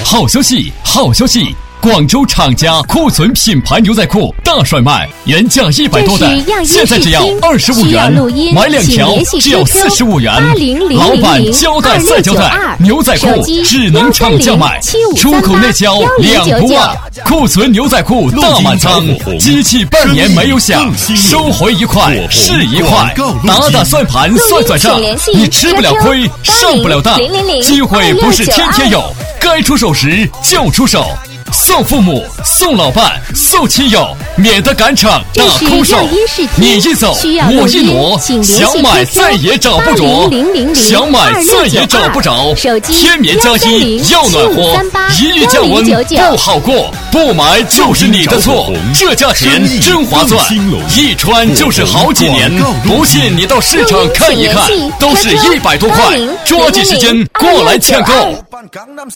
好消息，好消息！广州厂家库存品牌牛仔裤大甩卖，原价100多的，现在只要25元，买2条只要45元。老板交代再交代，牛仔裤只能厂家买，出口内销2不忘。库存牛仔裤大满仓，机器半年没有响，收回1块是1块，打算盘算账，你吃不了亏，上不了当，机会不是天天有，该出手时就出手。送父母，送老伴，送亲友，免得赶场大空手。你一走，我一挪，想买再也找不着，想买再也找不着。天棉加衣要暖和，一遇降温不好过，不买就是你的错。这价钱真划算，一穿就是好几年。不信你到市场看一看，都是100多块，抓紧时间过来抢购。